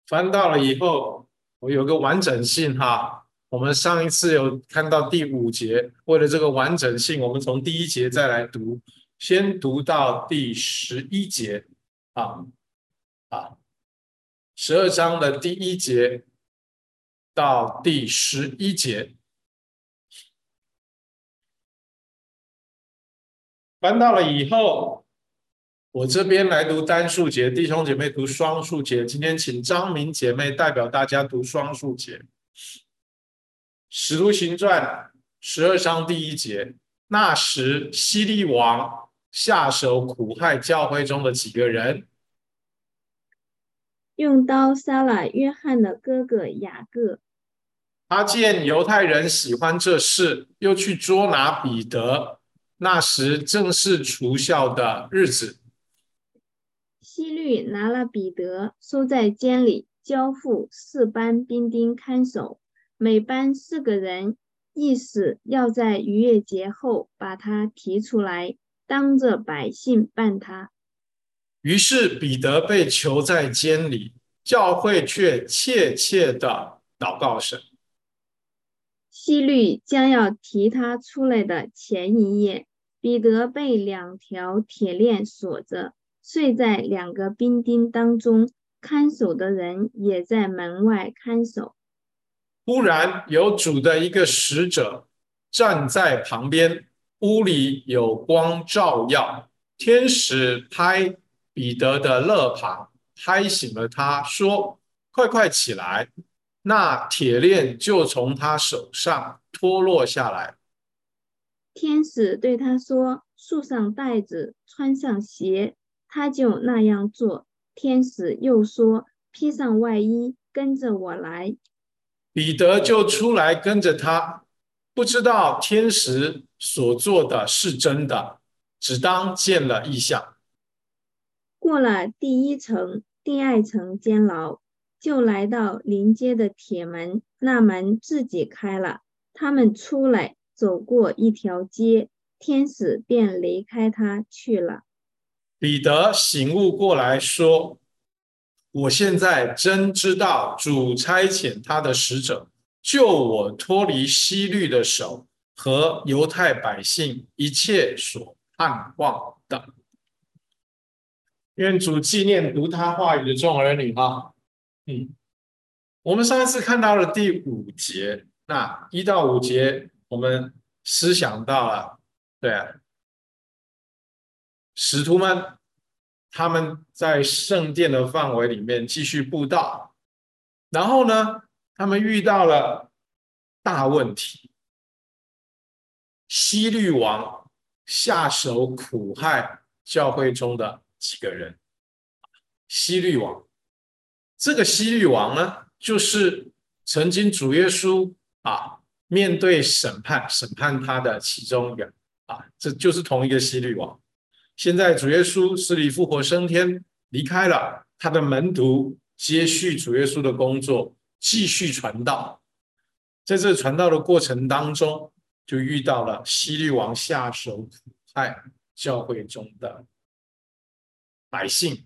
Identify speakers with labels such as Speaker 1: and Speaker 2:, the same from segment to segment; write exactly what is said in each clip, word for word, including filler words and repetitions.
Speaker 1: 翻到了以后，我有个完整性哈。我们上一次有看到第五节，为了这个完整性，我们从第一节再来读，先读到第十一节啊啊，十二章的第一节到第十一节。翻到了以后，我这边来读单数节，弟兄姐妹读双数节。今天请张明姐妹代表大家读双数节。使徒行传十二章第一节，那时希律王下手苦害教会中的几个人，
Speaker 2: 用刀杀了约翰的哥哥雅各。
Speaker 1: 他见犹太人喜欢这事，又去捉拿彼得。那时正是除孝的日子，
Speaker 2: 希律拿了彼得，收在监里，交付四班兵丁看守，每班四个人，意思要在逾越节后把他提出来，当着百姓办他。
Speaker 1: 于是彼得被囚在监里，教会却切切的祷告神。
Speaker 2: 希律将要提他出来的前一夜，彼得被两条铁链锁着，睡在两个兵丁当中，看守的人也在门外看守。
Speaker 1: 忽然有主的一个使者站在旁边，屋里有光照耀，天使拍彼得的肋旁，拍醒了他，说：“快快起来！”那铁链就从他手上脱落下来。
Speaker 2: 天使对他说：束上带子，穿上鞋。他就那样做。天使又说：披上外衣，跟着我来。
Speaker 1: 彼得就出来跟着他，不知道天使所做的是真的，只当见了异象。
Speaker 2: 过了第一层、第二层监牢，就来到临街的铁门，那门自己开了。他们出来，走过一条街，天使便离开他去了。
Speaker 1: 彼得醒悟过来说：“我现在真知道主差遣他的使者，救我脱离希律的手和犹太百姓一切所盼望的。”愿主纪念读他话语的众儿女哈。嗯，我们上一次看到了第五节，那一到五节我们思想到了，对啊，使徒们他们在圣殿的范围里面继续布道，然后呢，他们遇到了大问题，希律王下手苦害教会中的几个人。希律王，这个希律王呢，就是曾经主耶稣啊面对审判审判他的其中一个啊，这就是同一个希律王。现在主耶稣死里复活升天，离开了，他的门徒接续主耶稣的工作，继续传道。在这传道的过程当中，就遇到了希律王下手苦害教会中的百姓。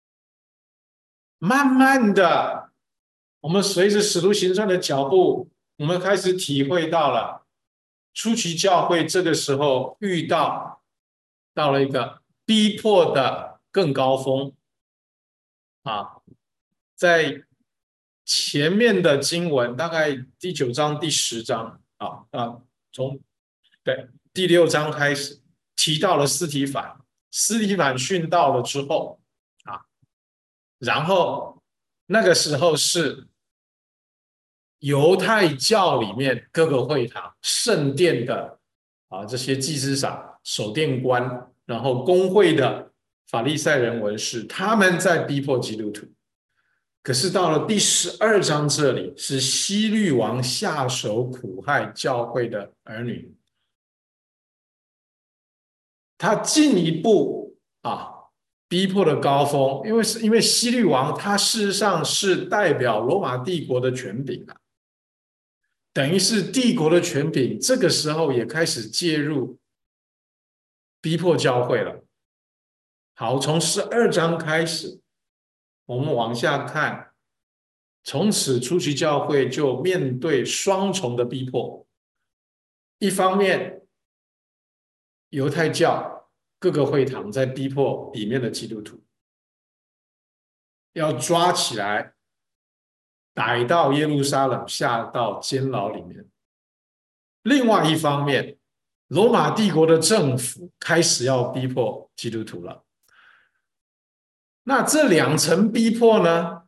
Speaker 1: 慢慢的，我们随着使徒行传的脚步，我们开始体会到了初期教会这个时候遇到到了一个逼迫的更高峰啊。在前面的经文，大概第九章、第十章啊啊，从对第六章开始提到了司提反，司提反殉道了之后啊，然后那个时候是犹太教里面各个会堂、圣殿的啊这些祭司长、守殿官，然后公会的法利赛人文士，他们在逼迫基督徒。可是到了第十二章这里，是希律王下手苦害教会的儿女，他进一步啊逼迫的高峰，因为是因为希律王他事实上是代表罗马帝国的权柄啊，等于是帝国的权柄，这个时候也开始介入逼迫教会了。好，从十二章开始，我们往下看， 从此初期教会就面对双重的逼迫，一方面犹太教各个会堂在逼迫里面的基督徒，要抓起来逮到耶路撒冷下到监牢里面。另外一方面，罗马帝国的政府开始要逼迫基督徒了。那这两层逼迫呢，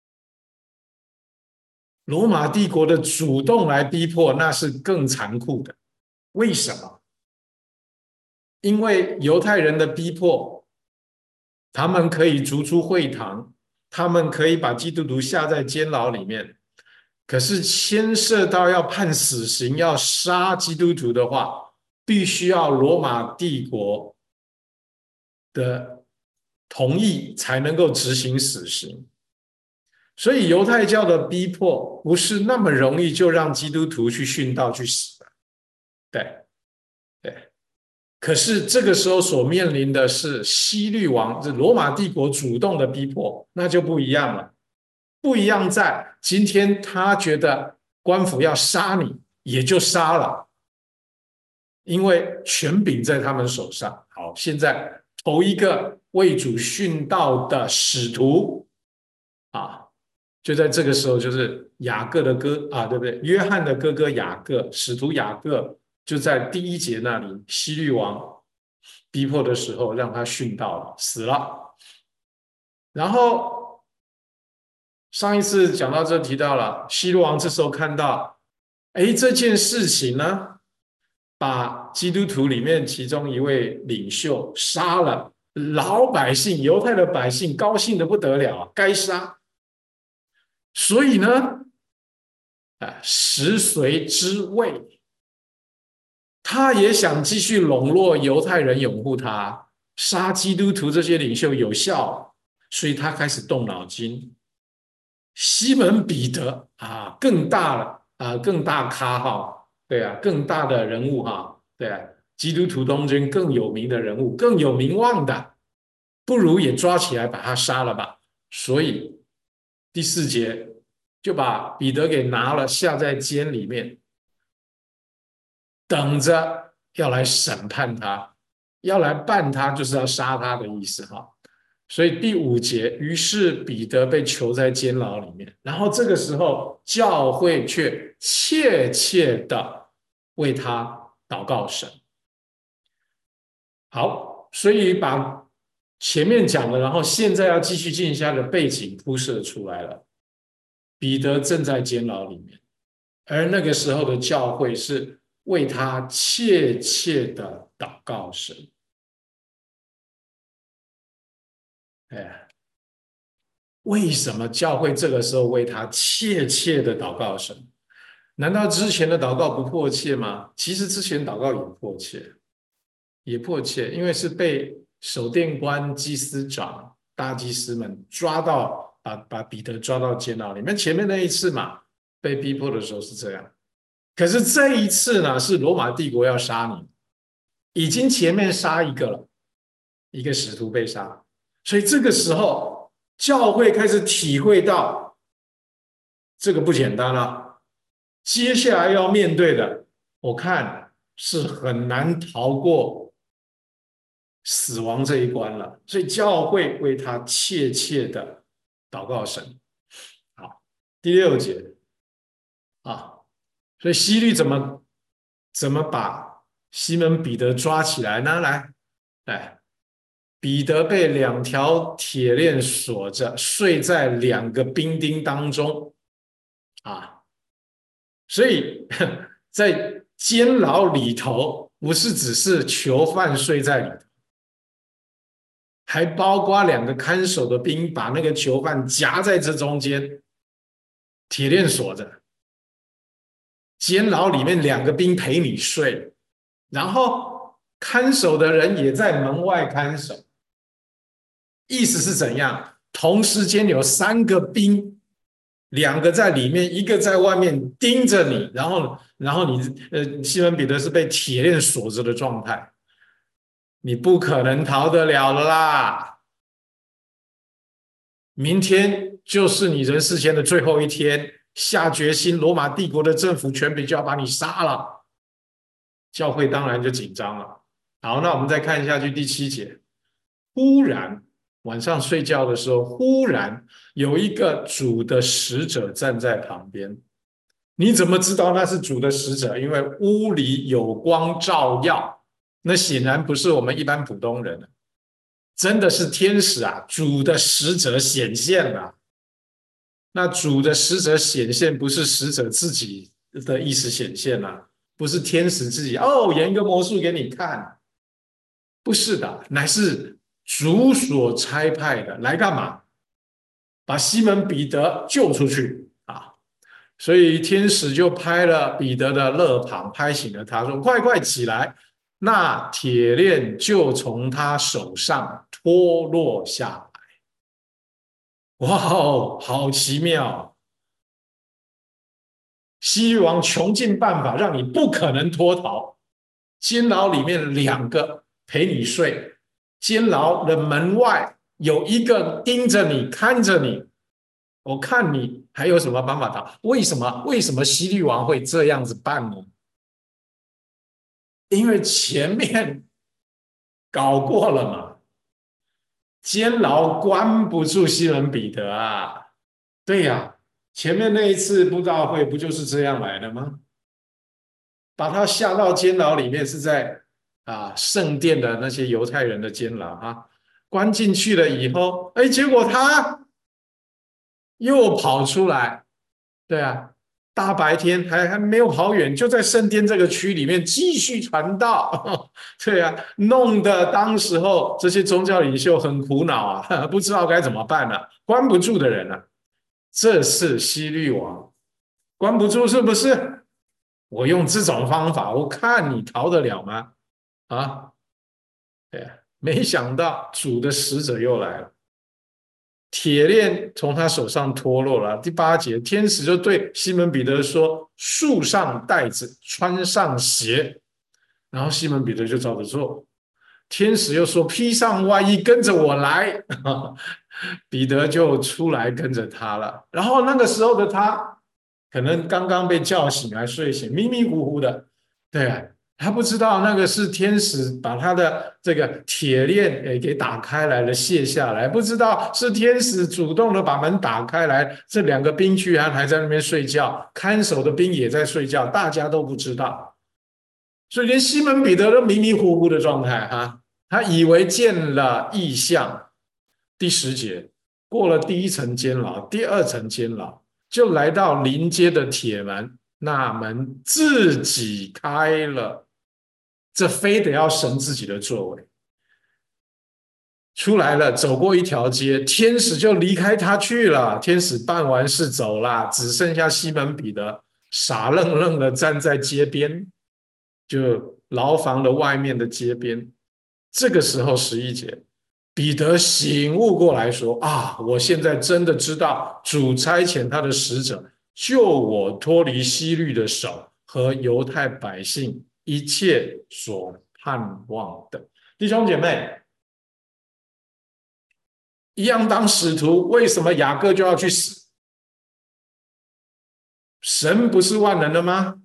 Speaker 1: 罗马帝国的主动来逼迫，那是更残酷的。为什么？因为犹太人的逼迫，他们可以逐出会堂，他们可以把基督徒下在监牢里面，可是牵涉到要判死刑、要杀基督徒的话，必须要罗马帝国的同意才能够执行死刑。所以犹太教的逼迫不是那么容易就让基督徒去殉道去死的，对对。可是这个时候所面临的是希律王，是罗马帝国主动的逼迫，那就不一样了。不一样在今天他觉得官府要杀你，也就杀了，因为权柄在他们手上。好，现在头一个为主殉道的使徒啊，就在这个时候，就是雅各的哥啊，对不对？约翰的哥哥雅各，使徒雅各就在第一节那里，希律王逼迫的时候，让他殉道了，死了。然后上一次讲到这提到了，希律王这时候看到，哎，这件事情呢，把基督徒里面其中一位领袖杀了，老百姓犹太的百姓高兴的不得了，该杀。所以呢，啊，食髓知味，他也想继续笼络犹太人，拥护他，杀基督徒这些领袖有效，所以他开始动脑筋。西门彼得啊，更大了啊，更大咖哈，对啊，更大的人物哈，对啊，基督徒中间更有名的人物，更有名望的，不如也抓起来把他杀了吧。所以第四节就把彼得给拿了，下在监里面，等着要来审判他，要来办他，就是要杀他的意思哈。所以第五节，于是彼得被囚在监牢里面，然后这个时候教会却切切的为他祷告神。好，所以把前面讲的，然后现在要继续进下的背景铺设出来了。彼得正在监牢里面，而那个时候的教会是为他切切的祷告神。哎，为什么教会这个时候为他切切的祷告神？难道之前的祷告不迫切吗？其实之前祷告也迫切，也迫切，因为是被守殿官、祭司长、大祭司们抓到，把把彼得抓到监牢里面。前面那一次嘛，被逼迫的时候是这样，可是这一次呢，是罗马帝国要杀你，已经前面杀一个了，一个使徒被杀，所以这个时候教会开始体会到这个不简单了，接下来要面对的，我看是很难逃过死亡这一关了，所以教会为他切切的祷告神。好，第六节啊，所以希律怎么怎么把西门彼得抓起来呢？来，来，彼得被两条铁链锁着，睡在两个兵丁当中啊，所以在监牢里头，不是只是囚犯睡在里头，还包括两个看守的兵把那个囚犯夹在这中间，铁链锁着。监牢里面两个兵陪你睡，然后看守的人也在门外看守。意思是怎样？同时间有三个兵，两个在里面，一个在外面盯着你，然后，然后你，呃，西门彼得是被铁链锁着的状态，你不可能逃得了了啦。明天就是你人世间的最后一天，下决心，罗马帝国的政府权柄就要把你杀了。教会当然就紧张了。好，那我们再看下去第七节。忽然晚上睡觉的时候，忽然有一个主的使者站在旁边。你怎么知道那是主的使者？因为屋里有光照耀，那显然不是我们一般普通人，真的是天使啊！主的使者显现了。那主的使者显现，不是使者自己的意思显现啊，不是天使自己哦演一个魔术给你看，不是的，乃是主所差派的，来干嘛？把西门彼得救出去啊！所以天使就拍了彼得的肋旁，拍醒了他，说：快快起来！那铁链就从他手上脱落下来。哇哦，好奇妙！西域王穷尽办法让你不可能脱逃，监牢里面两个陪你睡，监牢的门外有一个盯着你看着你，我看你还有什么办法逃？为什么？为什么西律王会这样子办呢？因为前面搞过了嘛，监牢关不住西门彼得啊。对呀、啊，前面那一次布道会不就是这样来的吗？把他下到监牢里面，是在啊圣殿的那些犹太人的监牢啊，关进去了以后，哎，结果他又跑出来，对啊，大白天还还没有跑远，就在圣殿这个区里面继续传道，对啊，弄得当时候这些宗教领袖很苦恼啊，不知道该怎么办了、啊，关不住的人了、啊。这是希律王，关不住是不是？我用这种方法，我看你逃得了吗？啊，对啊，没想到主的使者又来了。铁链从他手上脱落了。第八节，天使就对西门彼得说：束上带子，穿上鞋。然后西门彼得就照着做。天使又说：披上外衣，跟着我来。彼得就出来跟着他了。然后那个时候的他，可能刚刚被叫醒，还睡醒，迷迷糊糊的。对啊，他不知道那个是天使把他的这个铁链诶给打开来了，卸下来，不知道是天使主动的把门打开来，这两个兵居然还在那边睡觉，看守的兵也在睡觉，大家都不知道，所以连西门彼得都迷迷糊糊的状态哈，他以为见了异象。第十节，过了第一层监牢，第二层监牢，就来到临街的铁门，那门自己开了。这非得要神自己的作为。出来了，走过一条街，天使就离开他去了。天使办完事走了，只剩下西门彼得傻愣愣的站在街边，就牢房的外面的街边。这个时候，十一节，彼得醒悟过来说：啊，我现在真的知道主差遣他的使者救我脱离希律的手和犹太百姓一切所盼望的。弟兄姐妹，一样当使徒，为什么雅各就要去死？神不是万能的吗？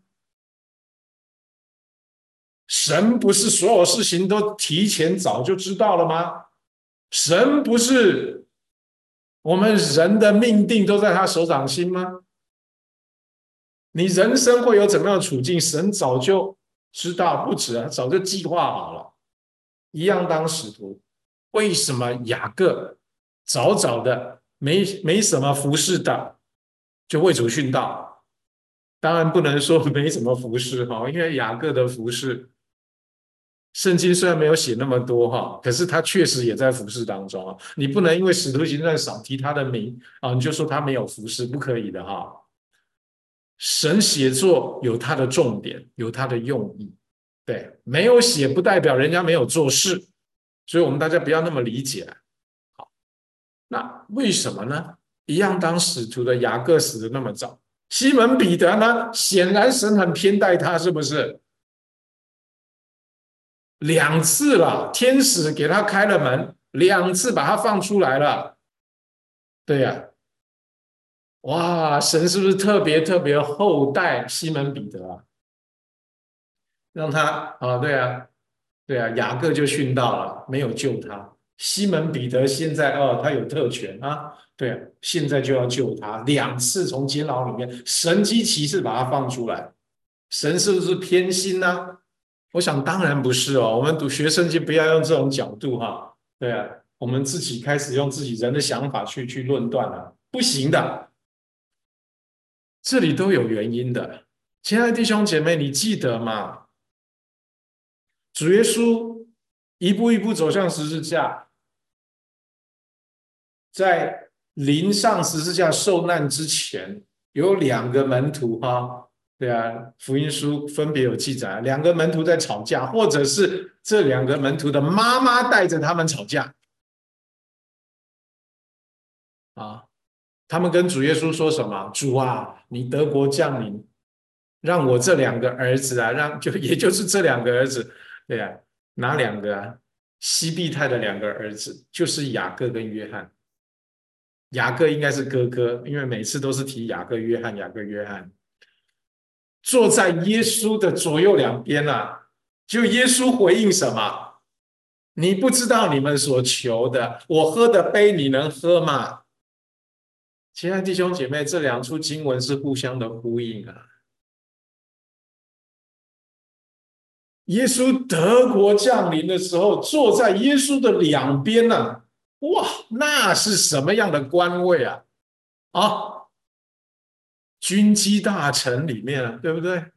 Speaker 1: 神不是所有事情都提前早就知道了吗？神不是我们人的命定都在他手掌心吗？你人生会有怎么样的处境，神早就知道，不止啊，早就计划好了。一样当使徒，为什么雅各早早的没没什么服侍的就为主殉道？当然不能说没什么服侍哈，因为雅各的服侍，圣经虽然没有写那么多哈，可是他确实也在服侍当中啊。你不能因为使徒行传少提他的名啊，你就说他没有服侍，不可以的哈。神写作有他的重点，有他的用意，对，没有写不代表人家没有做事，所以我们大家不要那么理解。好，那为什么呢？一样当使徒的雅各死的那么早，西门彼得呢？显然神很偏待他，是不是？两次了，天使给他开了门，两次把他放出来了。对呀、啊， 哇，神是不是特别特别厚待西门彼得啊？让他啊，对啊，对啊，雅各就殉道了，没有救他。西门彼得现在哦，他有特权啊，对啊，现在就要救他，两次从监牢里面神机骑士把他放出来，神是不是偏心呢？我想当然不是哦，我们读学圣经不要用这种角度哈，对啊，我们自己开始用自己人的想法去去论断了，不行的，这里都有原因的。亲爱的弟兄姐妹，你记得吗？主耶稣一步一步走向十字架，在临上十字架受难之前，有两个门徒哈，对啊，福音书分别有记载，两个门徒在吵架，或者是这两个门徒的妈妈带着他们吵架啊。他们跟主耶稣说什么？主啊，你德国降临，让我这两个儿子啊，让就也就是这两个儿子，对啊，哪两个啊？西庇太的两个儿子，就是雅各跟约翰。雅各应该是哥哥，因为每次都是提雅各、约翰、雅各、约翰，坐在耶稣的左右两边啊。就耶稣回应什么？你不知道你们所求的，我喝的杯你能喝吗？亲爱的弟兄姐妹，这两处经文是互相的呼应啊。耶稣德国降临的时候，坐在耶稣的两边呢、啊，哇，那是什么样的官位啊？啊，军机大臣里面啊，对不对？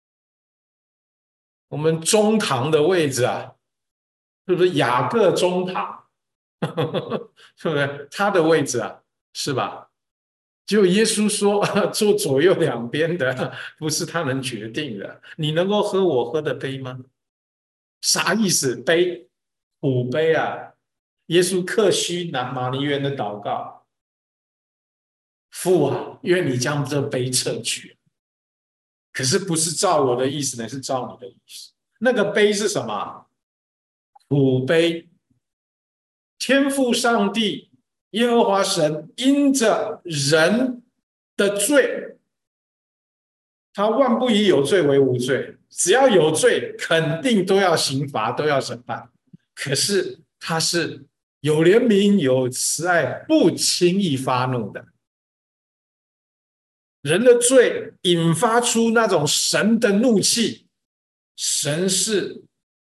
Speaker 1: 我们中堂的位置啊，是不是雅各中堂？是不是他的位置啊？是吧？就耶稣说，坐左右两边的不是他能决定的。你能够喝我喝的杯吗？啥意思？杯，苦杯啊！耶稣克虚拿马尼园的祷告，父啊，愿你将这杯撤去。可是不是照我的意思呢，是照你的意思。那个杯是什么？苦杯。天父上帝耶和华神因着人的罪，他万不以有罪为无罪，只要有罪，肯定都要刑罚，都要审判。可是他是有怜悯、有慈爱，不轻易发怒的。人的罪引发出那种神的怒气，神是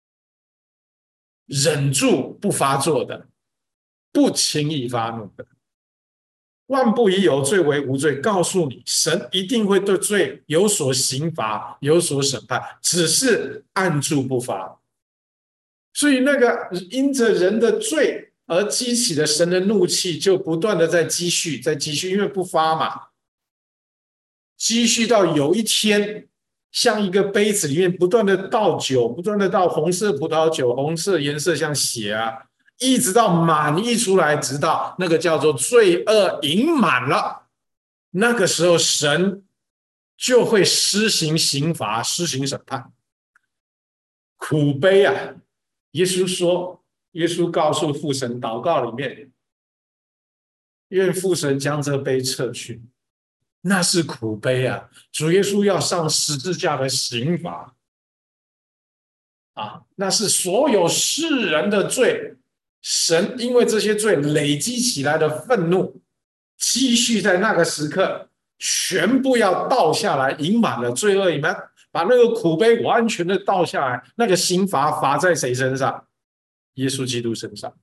Speaker 1: 忍住不发作的，不轻易发怒的。万不以有罪为无罪，告诉你，神一定会对罪有所刑罚，有所审判，只是按住不发。所以，那个因着人的罪而激起的神的怒气，就不断的在积蓄，在积蓄，因为不发嘛，积蓄到有一天，像一个杯子里面不断的倒酒，不断的倒红色葡萄酒，红色颜色像血啊，一直到满溢出来，直到那个叫做罪恶盈满了，那个时候神就会施行刑罚，施行审判。苦悲啊！耶稣说，耶稣告诉父神，祷告里面，愿父神将这杯撤去。那是苦悲啊！主耶稣要上十字架的刑罚啊，那是所有世人的罪。神因为这些罪累积起来的愤怒，积蓄在那个时刻，全部要倒下来，盈满了罪恶，你们把那个苦悲完全的倒下来，那个刑罚罚在谁身上？耶稣基督身上。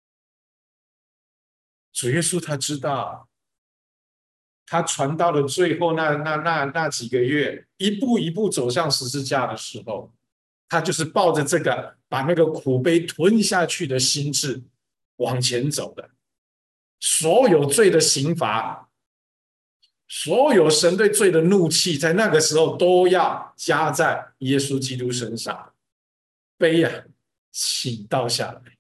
Speaker 1: 主耶稣他知道。他传到了最后那那那那几个月，一步一步走向十字架的时候，他就是抱着这个把那个苦杯吞下去的心智往前走的。所有罪的刑罚，所有神对罪的怒气，在那个时候都要加在耶稣基督身上。杯啊，请倒下来。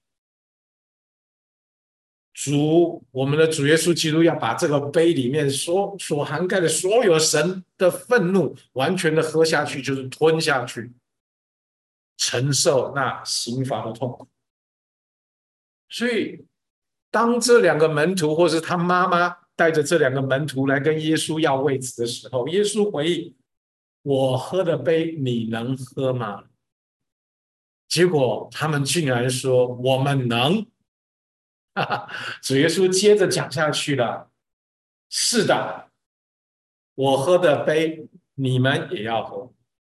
Speaker 1: 主，我们的主耶稣基督要把这个杯里面所所涵盖的所有神的愤怒，完全的喝下去，就是吞下去，承受那刑罚的痛苦。所以，当这两个门徒或是他妈妈带着这两个门徒来跟耶稣要位子的时候，耶稣回应：我喝的杯你能喝吗？结果他们竟然说我们能。主耶稣接着讲下去了：是的，我喝的杯你们也要喝。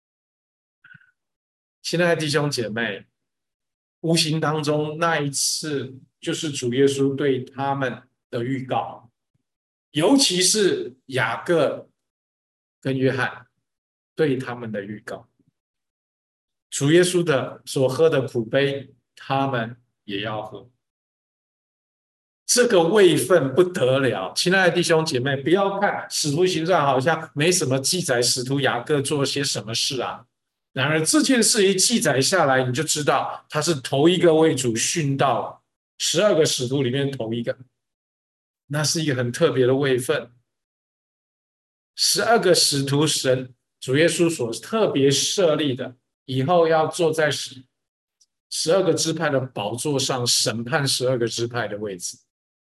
Speaker 1: 亲爱的弟兄姐妹，无形当中那一次就是主耶稣对他们的预告，尤其是雅各跟约翰对他们的预告。主耶稣的所喝的苦杯，他们也要喝。这个位分不得了，亲爱的弟兄姐妹，不要看使徒行传好像没什么记载使徒雅各做些什么事啊，然而这件事一记载下来，你就知道他是头一个为主殉道，十二个使徒里面头一个，那是一个很特别的位分。十二个使徒神主耶稣所特别设立的，以后要坐在十十二个支派的宝座上审判十二个支派的位置。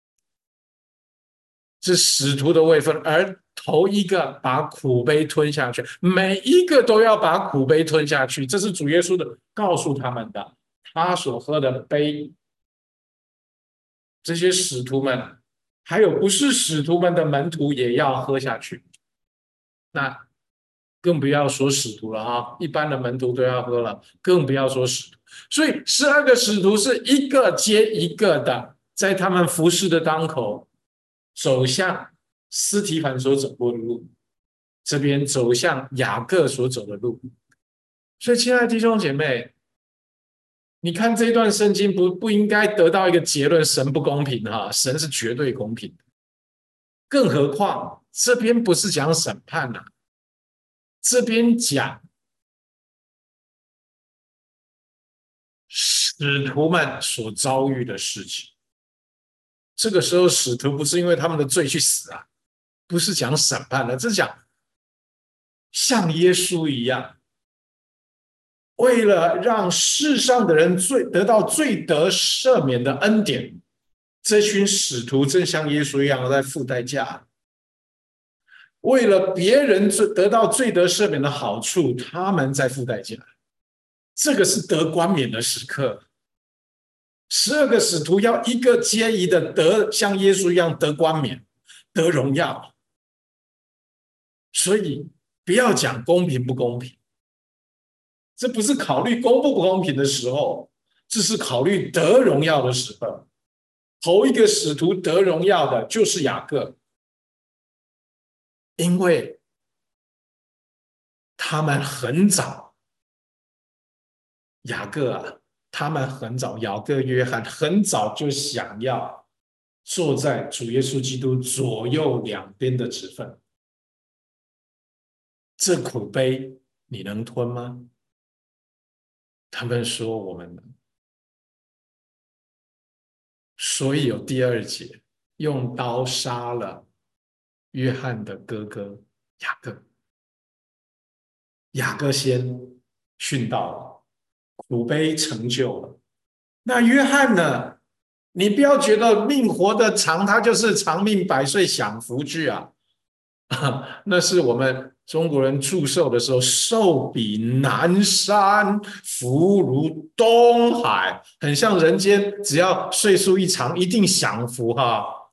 Speaker 1: 是使徒的位分，而头一个把苦杯吞下去，每一个都要把苦杯吞下去，这是主耶稣的告诉他们的。他所喝的杯，这些使徒们，还有不是使徒们的门徒也要喝下去。那更不要说使徒了啊，一般的门徒都要喝了，更不要说使徒。所以十二个使徒是一个接一个的，在他们服侍的当口，走向司提反所走过的路，这边走向雅各所走的路。所以，亲爱的弟兄姐妹，你看这段圣经不不应该得到一个结论：神不公平哈，神是绝对公平的。更何况这边不是讲审判啊，这边讲使徒们所遭遇的事情。这个时候，使徒不是因为他们的罪去死啊，不是讲审判的，这是讲像耶稣一样，为了让世上的人罪得到罪得赦免的恩典，这群使徒正像耶稣一样在付代价。为了别人得到罪得赦免的好处，他们在付代价。这个是得冠冕的时刻。十二个使徒要一个接一的得像耶稣一样得冠冕、得荣耀。所以不要讲公平不公平，这不是考虑公不公平的时候，这是考虑得荣耀的时候。头一个使徒得荣耀的就是雅各，因为他们很早，雅各啊，他们很早，雅各、约翰很早就想要坐在主耶稣基督左右两边的职分。这苦杯你能吞吗？他们说我们能。所以有第二节，用刀杀了约翰的哥哥雅各。雅各先殉道了，苦杯成就了。那约翰呢？你不要觉得命活得长，他就是长命百岁享福句啊！那是我们中国人祝寿的时候，寿比南山，福如东海，很像人间，只要岁数一长，一定享福哈。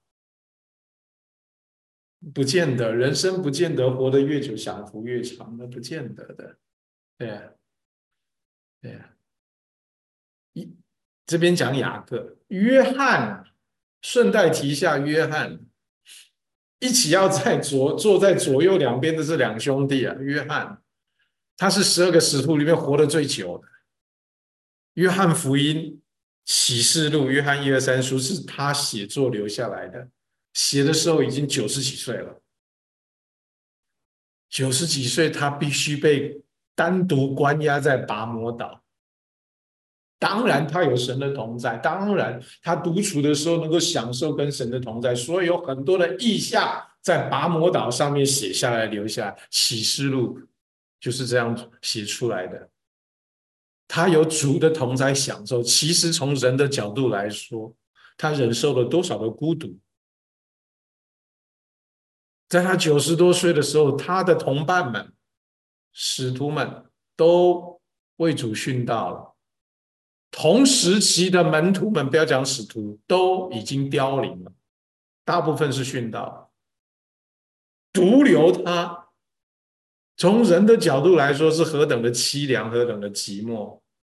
Speaker 1: 不见得，人生不见得活得越久享福越长，那不见得的。对啊，对啊。一这边讲雅各、约翰，顺带提一下约翰。一起要在左坐在左右两边的这两兄弟啊，约翰，他是十二个使徒里面活得最久的。约翰福音、启示录、约翰一二三书是他写作留下来的，写的时候已经九十几岁了。九十几岁，他必须被单独关押在拔摩岛。当然，他有神的同在，当然他独处的时候能够享受跟神的同在，所以有很多的意象在拔摩岛上面写下来、留下来。启示录就是这样写出来的。他有主的同在享受，其实从人的角度来说，他忍受了多少的孤独， 在他九十多岁的时候，他的同伴们、使徒们都为主殉道了。同时期的门徒们，不要讲使徒，都已经凋零了，大部分是殉道，独留他。从人的角度来说，是何等的凄凉，何等的寂寞。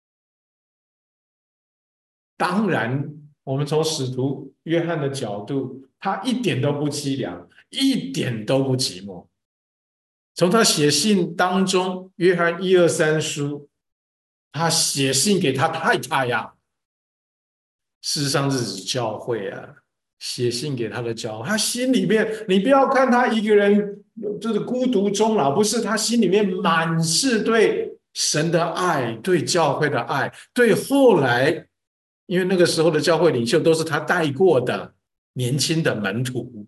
Speaker 1: 当然，我们从使徒约翰的角度，他一点都不凄凉，一点都不寂寞。从他写信当中，约翰一二三书，他写信给他太太呀，事实上是指教会啊，写信给他的教会，他心里面，你不要看他一个人就是孤独终老，不是，他心里面满是对神的爱，对教会的爱，对后来，因为那个时候的教会领袖都是他带过的年轻的门徒，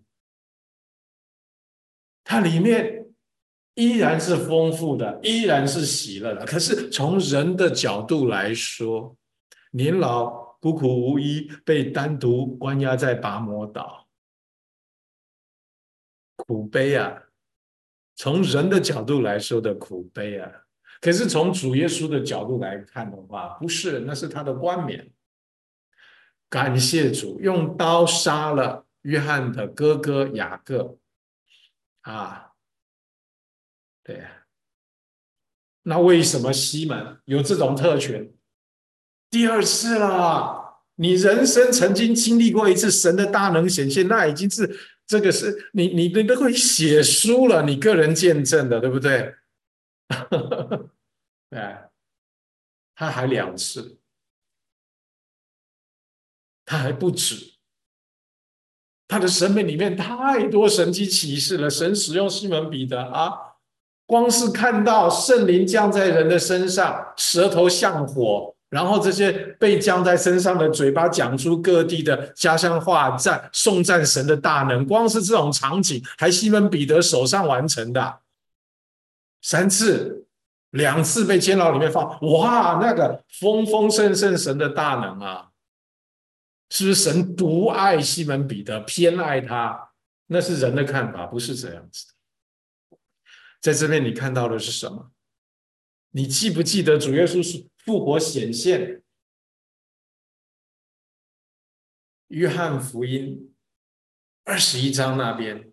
Speaker 1: 他里面依然是丰富的，依然是喜乐的。可是从人的角度来说，年老孤苦无依，被单独关押在拔摩岛，苦悲啊！从人的角度来说的苦悲啊，可是从主耶稣的角度来看的话，不是，那是他的冠冕。感谢主，用刀杀了约翰的哥哥雅各啊，对啊。那为什么西门有这种特权？第二次了，你人生曾经经历过一次神的大能显现，那已经是这个是你你你都会写书了，你个人见证的，对不对？对，他还两次，他还不止，他的生命里面太多神迹启示了。神使用西门彼得啊，光是看到圣灵降在人的身上，舌头像火，然后这些被降在身上的嘴巴讲出各地的家乡话，赞颂赞神的大能，光是这种场景，还西门彼得手上完成的。三次，两次被监牢里面放，哇，那个丰丰盛盛神的大能啊！是不是神独爱西门彼得，偏爱他？那是人的看法，不是这样子的。在这边你看到的是什么？你记不记得主耶稣是复活显现？约翰福音二十一章那边，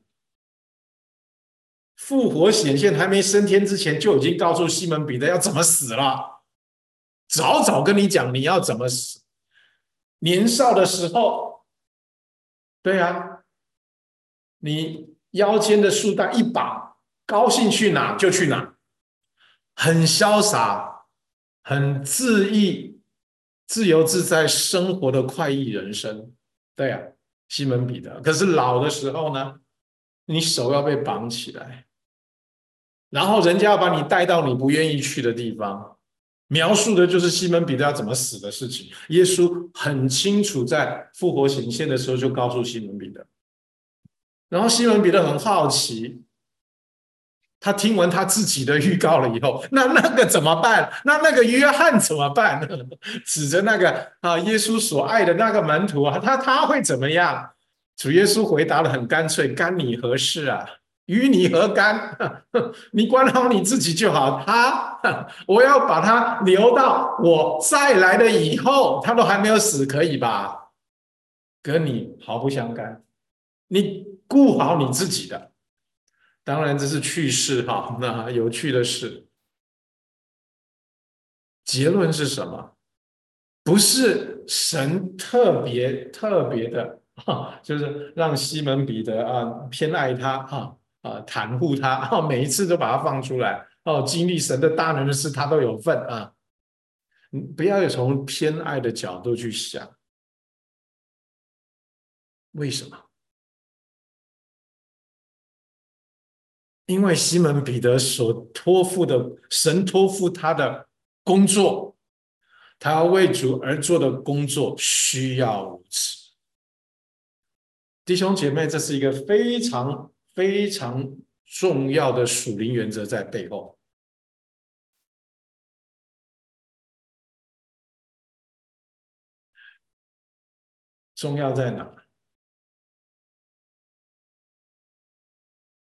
Speaker 1: 复活显现还没升天之前，就已经告诉西门彼得要怎么死了，早早跟你讲你要怎么死。年少的时候，对啊，你腰间的束带一绑，高兴去哪就去哪，很潇洒，很恣意、自由自在生活的快意人生。对啊，西门彼得。可是老的时候呢，你手要被绑起来，然后人家要把你带到你不愿意去的地方。描述的就是西门彼得要怎么死的事情。耶稣很清楚，在复活显现的时候就告诉西门彼得。然后西门彼得很好奇，他听完他自己的预告了以后，那那个怎么办？那那个约翰怎么办？指着那个啊，耶稣所爱的那个门徒啊，他他会怎么样？主耶稣回答的很干脆：干你何事啊？与你何干？你管好你自己就好。他，我要把他留到我再来的以后，他都还没有死，可以吧？跟你毫不相干。你顾好你自己的。当然这是趣事哈，那有趣的是，结论是什么？不是神特别特别的哈，就是让西门彼得啊偏爱他哈啊袒护他啊，每一次都把他放出来哦，经历神的大能的事他都有份啊。你不要从偏爱的角度去想，为什么？因为西门彼得所托付的神托付他的工作，他要为主而做的工作需要如此。弟兄姐妹，这是一个非常非常重要的属灵原则在背后。重要在哪？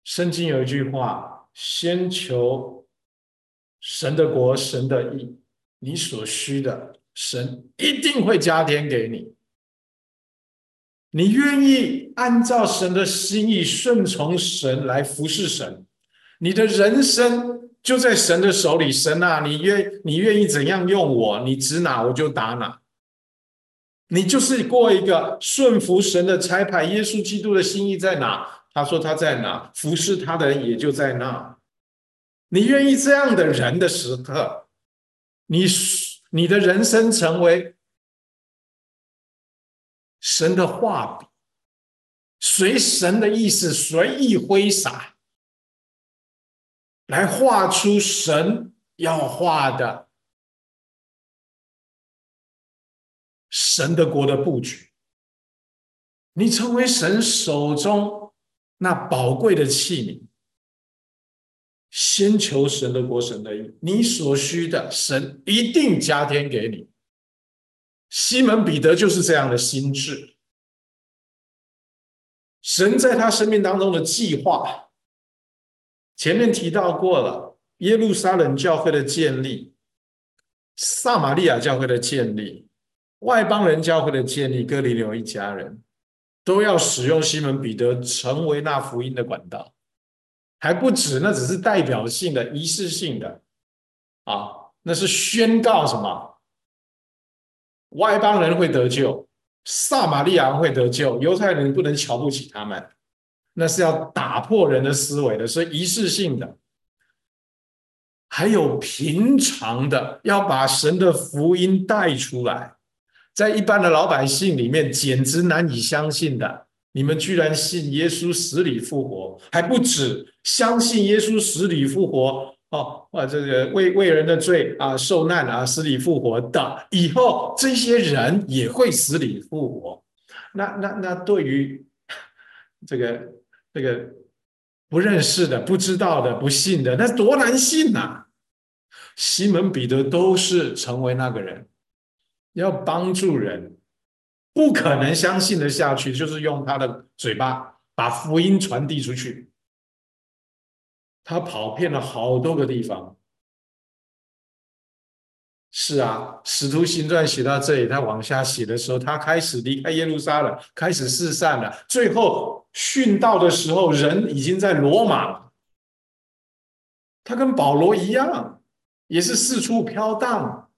Speaker 1: 圣经有一句话：先求神的国、神的义，你所需的，神一定会加添给你。你愿意按照神的心意顺从神来服侍神，你的人生就在神的手里。神啊，你愿你愿意怎样用我，你指哪我就打哪。你就是过一个顺服神的差派。耶稣基督的心意在哪？他说他在哪，服侍他的人也就在那。你愿意这样的人的时刻，你你的人生成为神的画笔，随神的意思随意挥洒，来画出神要画的神的国的布局。你成为神手中那宝贵的器皿，先求神的国、神的义，你所需的，神一定加添给你。西门彼得就是这样的心智。神在他生命当中的计划，前面提到过了，耶路撒冷教会的建立，撒玛利亚教会的建立，外邦人教会的建立，哥尼流一家人都要使用西门彼得成为那福音的管道。还不止，那只是代表性的、仪式性的啊，那是宣告什么？外邦人会得救，撒玛利亚人会得救，犹太人不能瞧不起他们，那是要打破人的思维的，是仪式性的。还有平常的，要把神的福音带出来，在一般的老百姓里面，简直难以相信的。你们居然信耶稣死里复活，还不止相信耶稣死里复活哦，啊，这个为为人的罪啊受难啊死里复活的，以后这些人也会死里复活。那那那对于这个这个不认识的、不知道的、不信的，那多难信呐！西门彼得都是成为那个人，要帮助人。不可能相信得下去，就是用他的嘴巴把福音传递出去。他跑遍了好多个地方。是啊，使徒行传写到这里，他往下写的时候，他开始离开耶路撒冷，开始四散了。最后殉道的时候，人已经在罗马。他跟保罗一样，也是四处飘荡。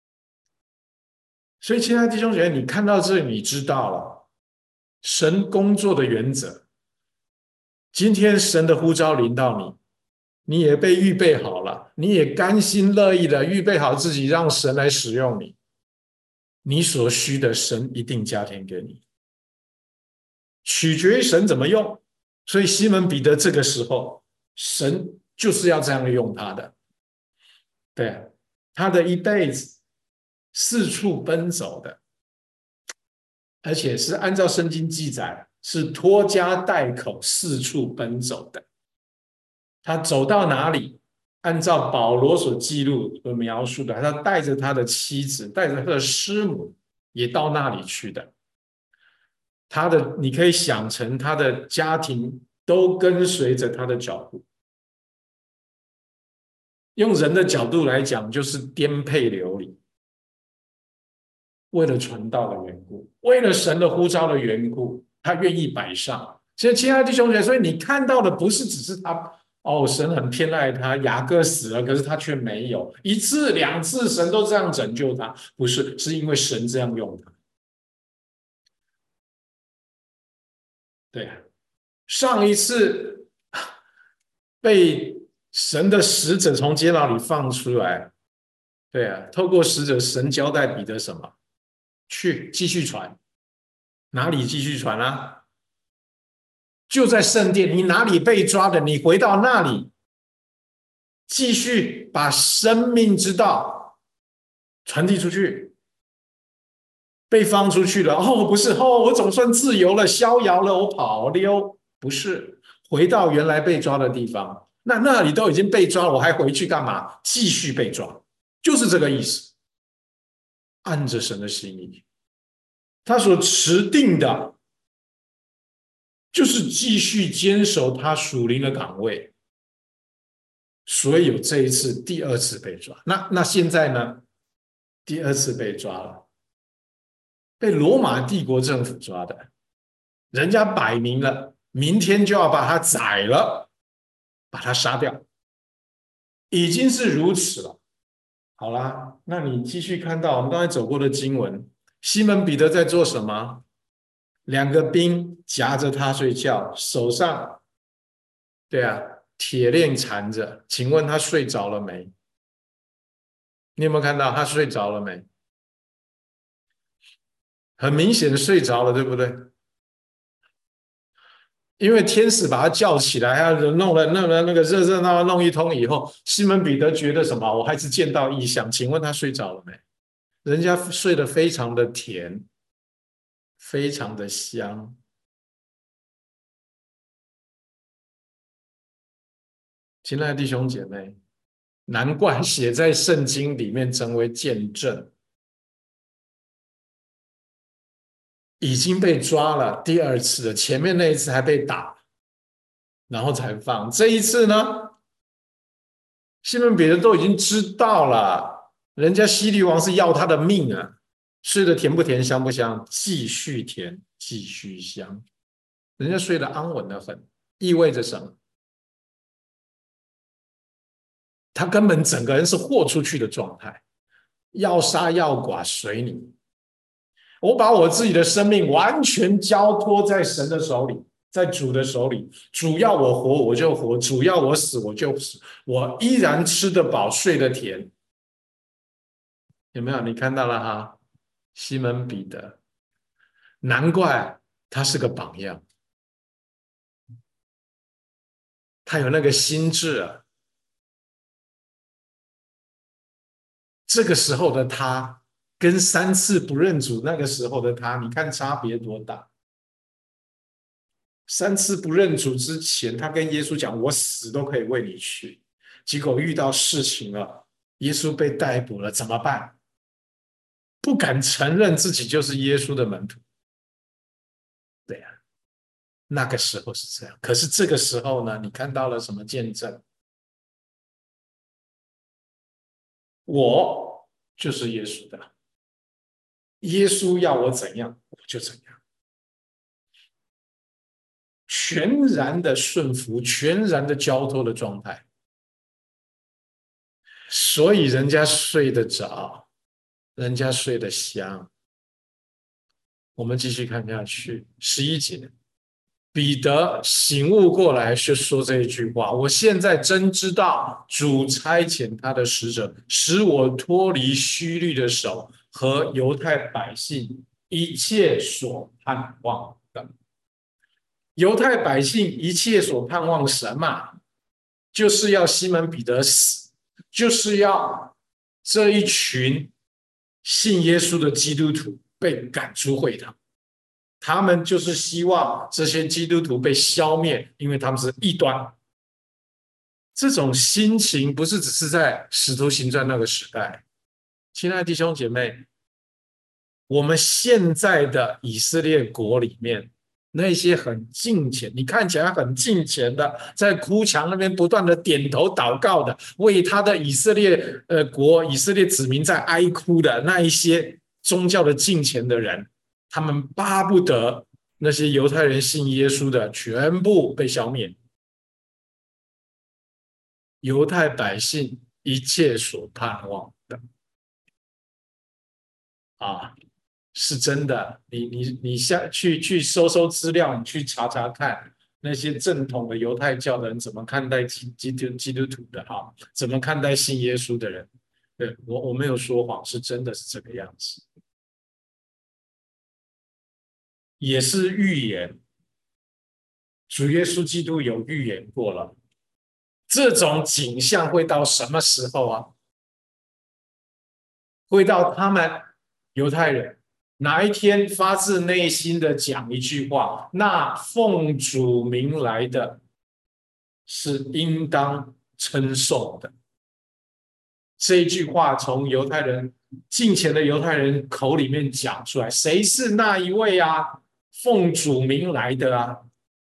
Speaker 1: 所以，亲爱的弟兄姐妹，你看到这里，你知道了神工作的原则。今天神的呼召临到你，你也被预备好了，你也甘心乐意的预备好自己，让神来使用你。你所需的，神一定加添给你，取决于神怎么用。所以西门彼得这个时候，神就是要这样用他的。对，他的一辈子四处奔走的，而且是按照圣经记载，是拖家带口四处奔走的。他走到哪里，按照保罗所记录和描述的，他带着他的妻子，带着他的师母，也到那里去的。他的，你可以想成他的家庭都跟随着他的脚步。用人的角度来讲，就是颠沛流离。为了传道的缘故，为了神的呼召的缘故，他愿意摆上。所以，亲爱的弟兄姐妹，所以你看到的不是只是他哦，神很偏爱他，雅各死了，可是他却没有一次两次，神都这样拯救他，不是，是因为神这样用他。对啊，上一次被神的使者从监牢里放出来，对啊，透过使者，神交代彼得什么？去继续传，哪里继续传啊？就在圣殿，你哪里被抓的，你回到那里，继续把生命之道传递出去。被放出去了，哦，不是，哦，我总算自由了，逍遥了，我跑溜，不是，回到原来被抓的地方。那那里都已经被抓了，我还回去干嘛？继续被抓，就是这个意思。按着神的心意，他所持定的就是继续坚守他属灵的岗位，所以有这一次第二次被抓。那那现在呢？第二次被抓了，被罗马帝国政府抓的，人家摆明了，明天就要把他宰了，把他杀掉，已经是如此了。好啦，那你继续看到我们刚才走过的经文，西门彼得在做什么？两个兵夹着他睡觉，手上，对啊，铁链缠着。请问他睡着了没？你有没有看到他睡着了没？很明显睡着了，对不对？因为天使把他叫起来，他弄了弄了那个热热闹闹弄一通以后，西门彼得觉得什么？我还是见到异象。请问他睡着了没？人家睡得非常的甜，非常的香。亲爱的弟兄姐妹，难怪写在圣经里面成为见证。已经被抓了第二次了，前面那一次还被打，然后才放。这一次呢，西门彼得都已经知道了，人家希律王是要他的命啊，睡得甜不甜，香不香？继续甜，继续香。人家睡得安稳的很，意味着什么？他根本整个人是豁出去的状态，要杀要剐随你。我把我自己的生命完全交托在神的手里，在主的手里。主要我活我就活，主要我死我就死，我依然吃得饱睡得甜。有没有？你看到了哈？西门彼得，难怪他是个榜样，他有那个心智啊。这个时候的他跟三次不认主那个时候的他，你看差别多大？三次不认主之前，他跟耶稣讲：“我死都可以为你去。”结果遇到事情了，耶稣被逮捕了，怎么办？不敢承认自己就是耶稣的门徒。对呀、啊，那个时候是这样。可是这个时候呢，你看到了什么见证？我就是耶稣的，耶稣要我怎样，我就怎样。全然的顺服，全然的交托的状态，所以人家睡得着，人家睡得香。我们继续看下去，十一节，彼得醒悟过来，就说这一句话：“我现在真知道，主差遣他的使者，使我脱离虚律的手和犹太百姓一切所盼望的。”犹太百姓一切所盼望什么？就是要西门彼得死，就是要这一群信耶稣的基督徒被赶出会堂。他们就是希望这些基督徒被消灭，因为他们是异端。这种心情不是只是在使徒行传那个时代。亲爱的弟兄姐妹，我们现在的以色列国里面，那些很敬虔，你看起来很敬虔的，在哭墙那边不断的点头祷告的，为他的以色列呃国、以色列子民在哀哭的那一些宗教的敬虔的人，他们巴不得那些犹太人信耶稣的全部被消灭。犹太百姓一切所盼望的啊！是真的，你你你下去去搜搜资料，你去查查看那些正统的犹太教的人怎么看待基基督基督徒的哈，怎么看待信耶稣的人？对，我我没有说谎，是真的是这个样子，也是预言。主耶稣基督有预言过了，这种景象会到什么时候啊？会到他们犹太人哪一天发自内心的讲一句话，那奉主名来的是应当称颂的。这一句话从犹太人敬虔的犹太人口里面讲出来，谁是那一位啊？奉主名来的啊？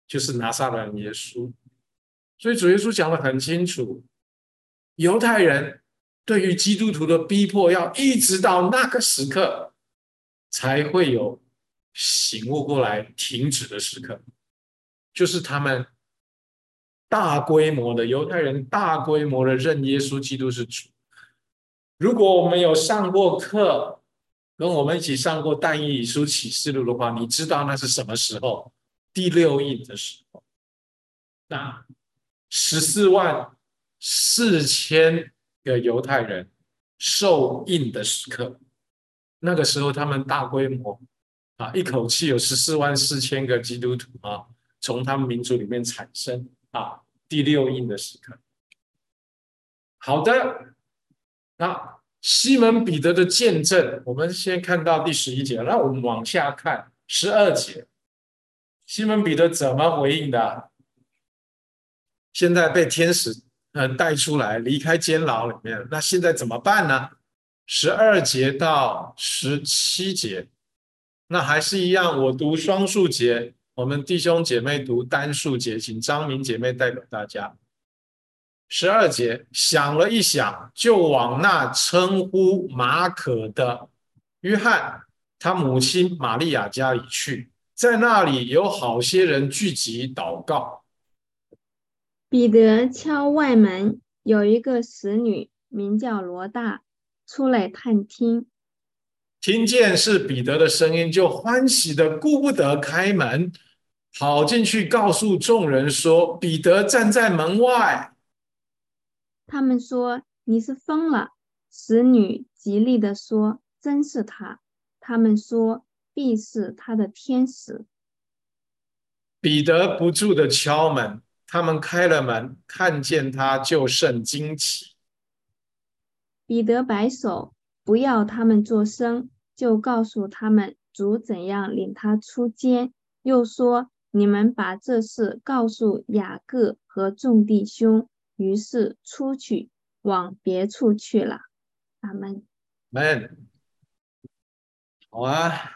Speaker 1: 就是拿撒勒人耶稣。所以主耶稣讲得很清楚，犹太人对于基督徒的逼迫，要一直到那个时刻才会有醒悟过来、停止的时刻，就是他们大规模的犹太人大规模的认耶稣基督是主。如果我们有上过课，跟我们一起上过但以理书启示录的话，你知道那是什么时候？第六印的时候，那十四万四千个犹太人受印的时刻，那个时候他们大规模啊，一口气有十四万四千个基督徒啊，从他们民族里面产生啊，第六印的时刻。好的，那西门彼得的见证，我们先看到第十一节，那我们往下看十二节，西门彼得怎么回应的？现在被天使呃带出来，离开监牢里面，那现在怎么办呢？十二节到十七节，那还是一样，我读双数节，我们弟兄姐妹读单数节，请张明姐妹代表大家。十二节，想了一想，就往那称呼马可的约翰他母亲玛利亚家里去，在那里有好些人聚集祷告。
Speaker 2: 彼得敲外门，有一个使女名叫罗大，出来探听，
Speaker 1: 听见是彼得的声音，就欢喜的顾不得开门，跑进去告诉众人说：“彼得站在门外。”
Speaker 2: 他们说你是疯了。使女极力地说真是他。他们说必是他的天使。
Speaker 1: 彼得不住的敲门，他们开了门，看见他就甚惊奇。
Speaker 2: 彼得摆手，不要他们作声，就告诉他们主怎样领他出监，又说你们把这事告诉雅各和众弟兄。于是出去往别处去了。阿们。
Speaker 1: 们，好啊。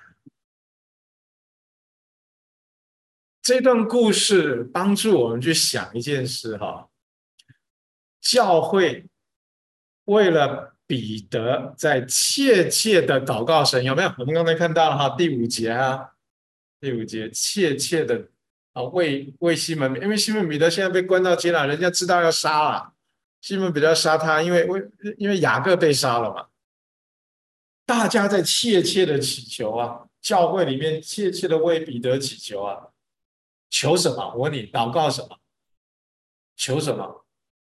Speaker 1: 这段故事帮助我们去想一件事哈，教会为了彼得在切切的祷告神，有没有？我们刚才看到了哈，第五节啊，第五节切切的啊为为西门，因为西门彼得现在被关到监了，人家知道要杀了，西门彼得杀他，因为为因为雅各被杀了嘛，大家在切切的祈求啊，教会里面切切的为彼得祈求啊。求什么？我问你，祷告什么？求什么？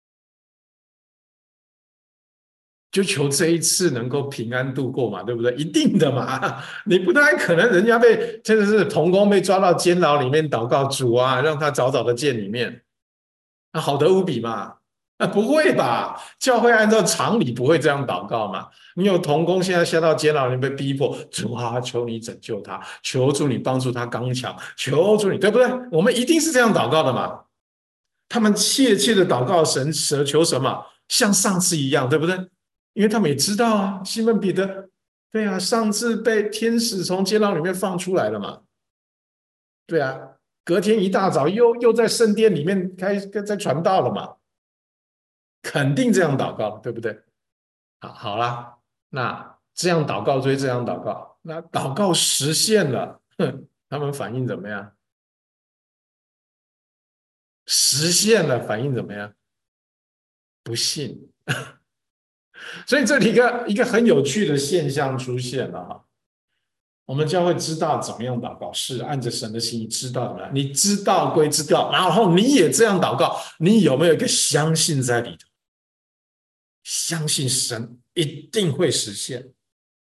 Speaker 1: 就求这一次能够平安度过嘛，对不对？一定的嘛，你不太可能人家被真的是童工被抓到监牢里面祷告主啊，让他早早的见里面，那好得无比嘛。啊，不会吧？教会按照常理不会这样祷告嘛。你有童工现在下到监牢里面被逼迫，主啊，求你拯救他，求主你帮助他刚强，求主你，对不对？我们一定是这样祷告的嘛。他们切切的祷告神，蛇求什么？像上次一样，对不对？因为他们也知道啊，西门彼得，对啊，上次被天使从监牢里面放出来了嘛，对啊，隔天一大早又又在圣殿里面开在传道了嘛。肯定这样祷告，对不对？好，好啦，那这样祷告追这样祷告，那祷告实现了，哼，他们反应怎么样？实现了，反应怎么样？不信。所以这里一个一个很有趣的现象出现了哈。我们将会知道怎么样祷告，是按着神的心意知道的。你知道归知道，然后你也这样祷告，你有没有一个相信在里头？相信神一定会实现。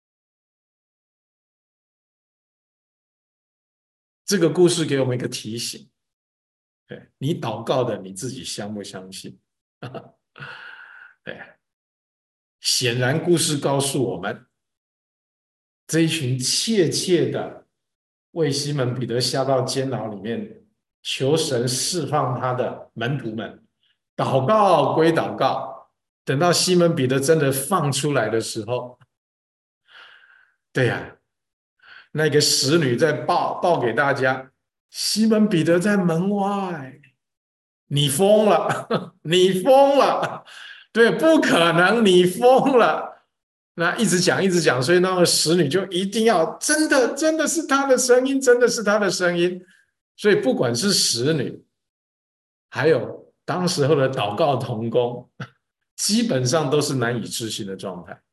Speaker 1: 这个故事给我们一个提醒，对，你祷告的你自己相不相信？对，显然故事告诉我们，这一群切切的为西门彼得下到监牢里面，求神释放他的门徒们，祷告归祷告，等到西门彼得真的放出来的时候，对呀、啊，那个使女在报报给大家， 西门彼得在门外，你疯了，你疯了，对，不可能，你疯了。那一直讲，一直讲，所以那个使女就一定要，真的，真的是他的声音，真的是他的声音。所以不管是使女，还有当时候的祷告同工，基本上都是难以置信的状态。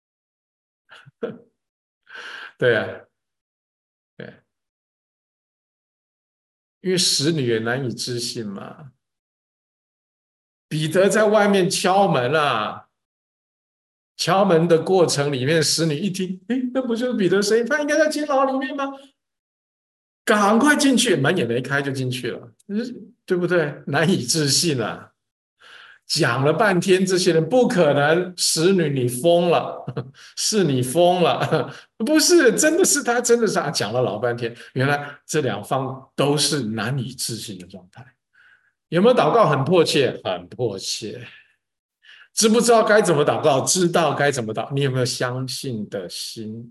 Speaker 1: 对啊，对，因为使女也难以置信嘛。彼得在外面敲门啊，敲门的过程里面，使女一听，诶，那不就是彼得声音？他应该在监牢里面吗？赶快进去，门也没开就进去了，对不对？难以置信啊！讲了半天，这些人不可能，使女你疯了，是你疯了，不是，真的是他，真的是他，讲了老半天，原来这两方都是难以置信的状态。有没有祷告很迫切？很迫切。知不知道该怎么祷告？知道该怎么祷。你有没有相信的心？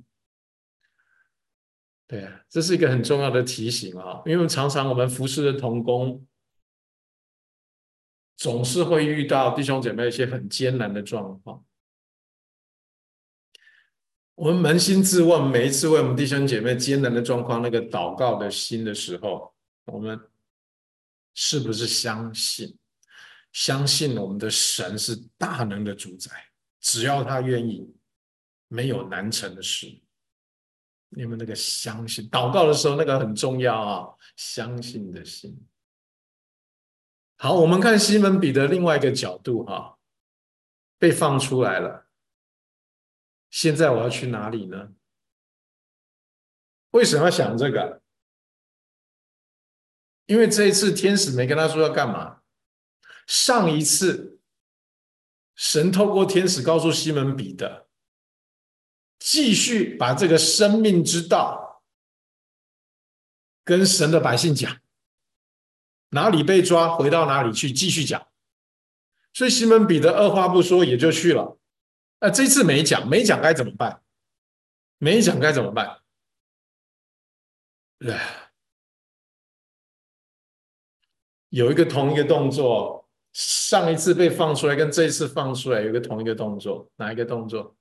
Speaker 1: 对啊，这是一个很重要的提醒啊，因为常常我们服侍的同工，总是会遇到弟兄姐妹一些很艰难的状况。我们扪心自问，每一次为我们弟兄姐妹艰难的状况那个祷告的心的时候，我们是不是相信？相信我们的神是大能的主宰，只要他愿意，没有难成的事。你们那个相信，祷告的时候那个很重要啊，相信的心。好，我们看西门彼得另外一个角度哈，被放出来了。现在我要去哪里呢？为什么要想这个？因为这一次天使没跟他说要干嘛。上一次神透过天使告诉西门彼得，继续把这个生命之道跟神的百姓讲，哪里被抓，回到哪里去继续讲。所以西门彼得二话不说也就去了。那这次没讲，没讲该怎么办？没讲该怎么办？有一个同一个动作，上一次被放出来跟这一次放出来有一个同一个动作，哪一个动作？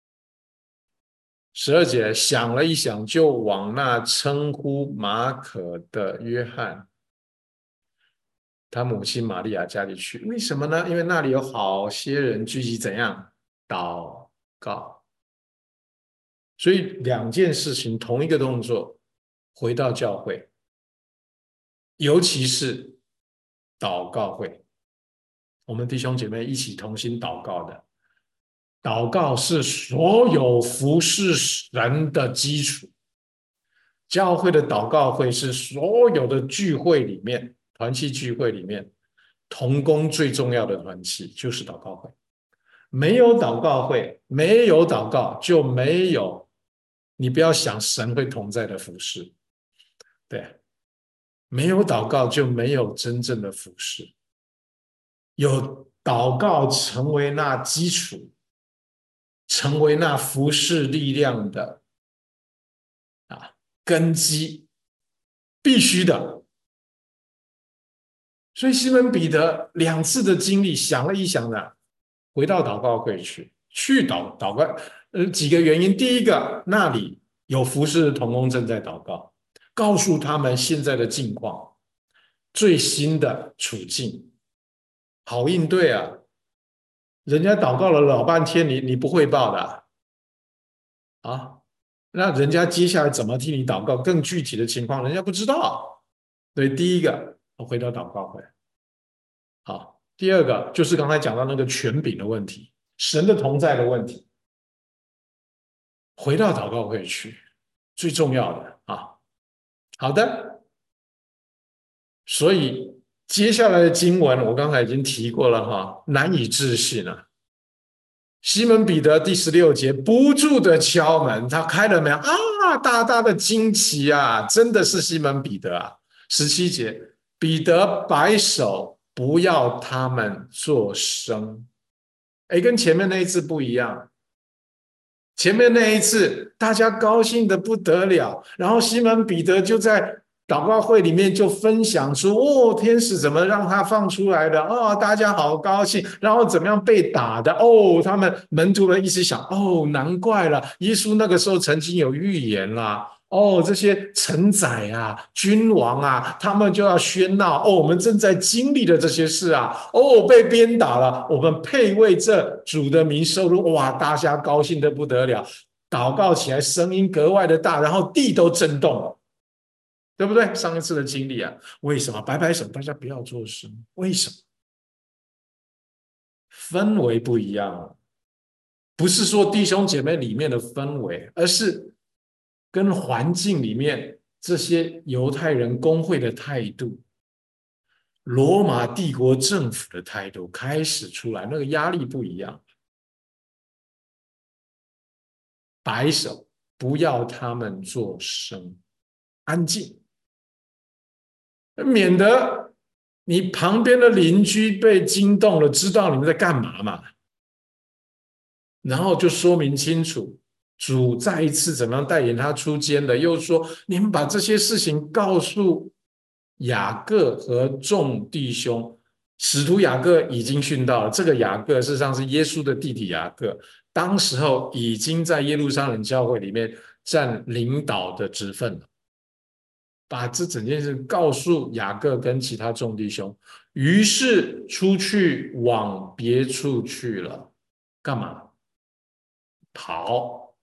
Speaker 1: 十二节想了一想，就往那称呼马可的约翰，他母亲玛利亚家里去。为什么呢？因为那里有好些人聚集，怎样祷告？所以两件事情，同一个动作，回到教会，尤其是祷告会，我们弟兄姐妹一起同心祷告的。祷告是所有服侍人的基础。教会的祷告会是所有的聚会里面，团契聚会里面，同工最重要的团契就是祷告会。没有祷告会，没有祷告，就没有，你不要想神会同在的服侍。对，没有祷告就没有真正的服侍。有祷告成为那基础，成为那服侍力量的啊根基，必须的。所以西门彼得两次的经历，想了一想呢，回到祷告会去，去祷祷告。呃，几个原因，第一个，那里有服侍的同工正在祷告，告诉他们现在的境况，最新的处境，好应对啊。人家祷告了老半天，你你不汇报的啊？啊，那人家接下来怎么替你祷告？更具体的情况，人家不知道。对，第一个，我回到祷告会。好，第二个就是刚才讲到那个权柄的问题，神的同在的问题，回到祷告会去，最重要的啊。好的，所以接下来的经文我刚才已经提过了哈，难以置信啊。西门彼得第十六节不住的敲门，他开了门啊，大大的惊奇啊，真的是西门彼得啊。十七节，彼得摆手，不要他们作声。哎，跟前面那一次不一样。前面那一次大家高兴的不得了，然后西门彼得就在祷告会里面就分享出哦，天使怎么让他放出来的哦，大家好高兴，然后怎么样被打的哦，他们门徒们一直想哦，难怪了，耶稣那个时候曾经有预言啦。哦，这些臣宰啊、君王啊，他们就要喧闹哦，我们正在经历的这些事啊，哦，被鞭打了，我们配为这主的名受辱，哇，大家高兴的不得了，祷告起来声音格外的大，然后地都震动了。对不对？上一次的经历啊，为什么摆摆手，大家不要做声？为什么？氛围不一样啊，不是说弟兄姐妹里面的氛围，而是跟环境里面这些犹太人工会的态度、罗马帝国政府的态度开始出来，那个压力不一样。摆手，不要他们做声，安静。免得你旁边的邻居被惊动了，知道你们在干嘛嘛，然后就说明清楚，主再一次怎么样带领他出监的，又说你们把这些事情告诉雅各和众弟兄，使徒雅各已经殉道了，这个雅各事实上是耶稣的弟弟雅各，当时候已经在耶路撒冷教会里面占领导的职分了。把这整件事告诉雅各跟其他众弟兄，于是出去往别处去了。干嘛？逃。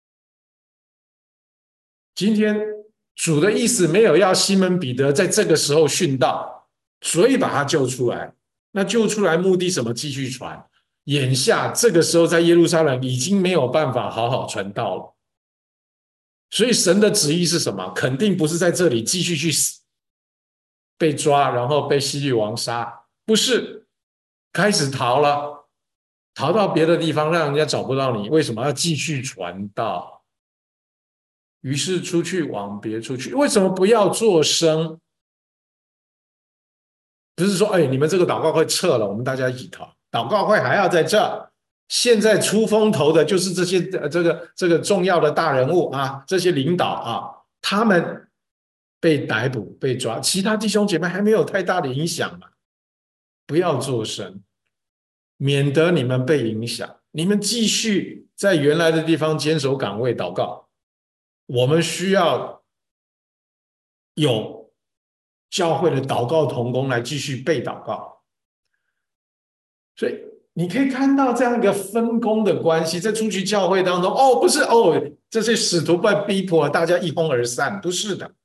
Speaker 1: 今天主的意思没有要西门彼得在这个时候殉道，所以把他救出来。那救出来目的什么？继续传。眼下这个时候在耶路撒冷已经没有办法好好传道了。所以神的旨意是什么？肯定不是在这里继续去死，被抓，然后被希律王杀，不是，开始逃了，逃到别的地方，让人家找不到你。为什么要继续传道？于是出去往别处去。为什么不要作声？不是说，哎，你们这个祷告会撤了，我们大家一起逃。祷告会还要在这。现在出风头的就是这些这个这个重要的大人物啊，这些领导啊，他们被逮捕被抓，其他弟兄姐妹还没有太大的影响嘛，不要作声，免得你们被影响。你们继续在原来的地方坚守岗位祷告。我们需要有教会的祷告同工来继续被祷告，所以你可以看到这样一个分工的关系，在初期教会当中，哦，不是哦，这些使徒被逼迫，大家一哄而散，不是的。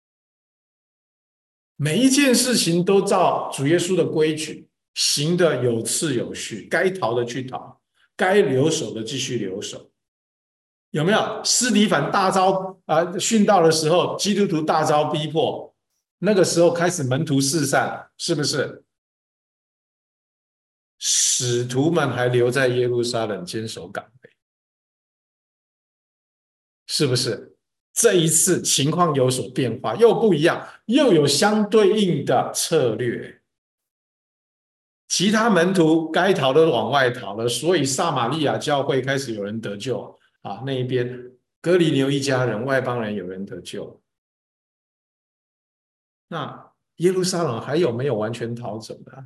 Speaker 1: 每一件事情都照主耶稣的规矩行的有次有序，该逃的去逃，该留守的继续留守。有没有？司提反大招啊，殉道的时候，基督徒大招逼迫，那个时候开始门徒四散，是不是？使徒们还留在耶路撒冷坚守岗位，是不是？这一次情况有所变化，又不一样，又有相对应的策略。其他门徒该逃的往外逃了，所以撒玛利亚教会开始有人得救啊，那一边哥尼流一家人外邦人有人得救。那耶路撒冷还有没有完全逃走的？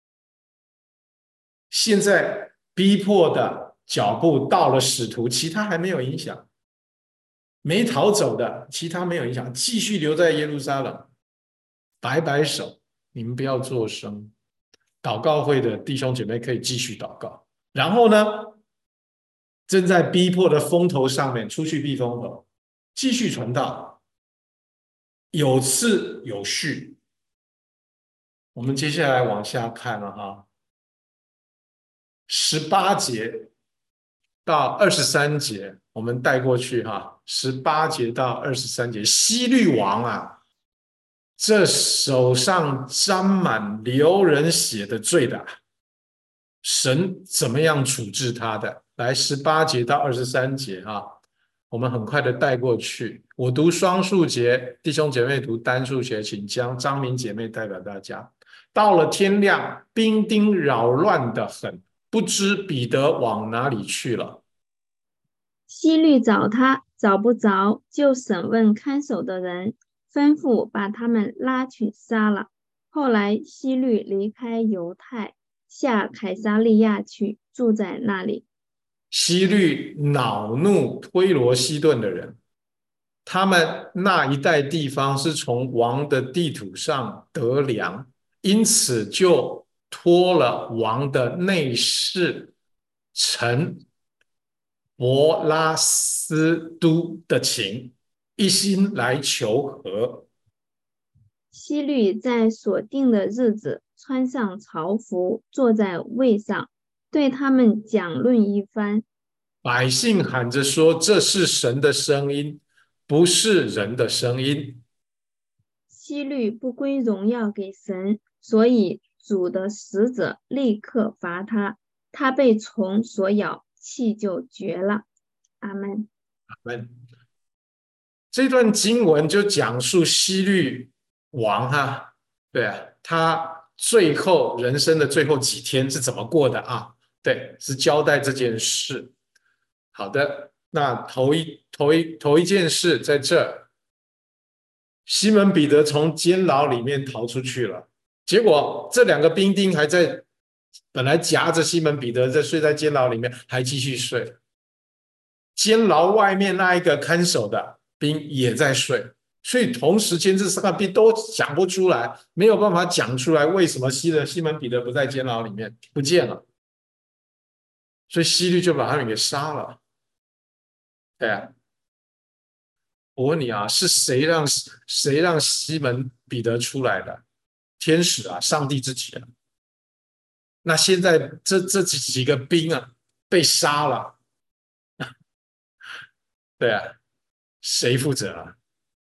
Speaker 1: 现在逼迫的脚步到了使徒，其他还没有影响。没逃走的，其他没有影响，继续留在耶路撒冷，摆摆手，你们不要作声。祷告会的弟兄姐妹可以继续祷告。然后呢，正在逼迫的风头上面出去避风头，继续传道，有次有序。我们接下来往下看了哈，十八节到二十三节，我们带过去哈，十八节到二十三节，希律王啊，这手上沾满流人血的罪的，神怎么样处置他的？来，十八节到二十三节哈，我们很快的带过去。我读双数节，弟兄姐妹读单数节，请将张明姐妹代表大家。到了天亮，兵丁扰乱的很，不知彼得往哪里去了。
Speaker 2: 希律找他，找不着，就审问看守的人， 吩咐把他们拉去杀了。后来希律离开犹太，下凯撒利亚去，住在那里。
Speaker 1: 希律恼怒推罗西顿的人，他们那一带地方是从王的地土上得粮，因此就托了王的内侍臣伯拉斯都的情，一心来求和。
Speaker 2: 希律在所定的日子穿上朝服，坐在位上，对他们讲论一番。
Speaker 1: 百姓喊着说：这是神的声音，不是人的声音。
Speaker 2: 希律不归荣耀给神，所以主的使者立刻罚他，他被虫所咬，气就绝了。阿们。
Speaker 1: 这段经文就讲述希律王哈，对啊，他最后人生的最后几天是怎么过的啊？对，是交代这件事。好的，那头一头一头一件事在这，西门彼得从监牢里面逃出去了，结果这两个兵丁还在，本来夹着西门彼得在睡在监牢里面，还继续睡。监牢外面那一个看守的兵也在睡，所以同时间这三个兵都讲不出来，没有办法讲出来为什么西的西门彼得不在监牢里面不见了，所以希律就把他们给杀了。对啊，我问你啊，是谁让谁让西门彼得出来的？天使啊，上帝自己啊。那现在这这几个兵啊被杀了，对啊，谁负责啊？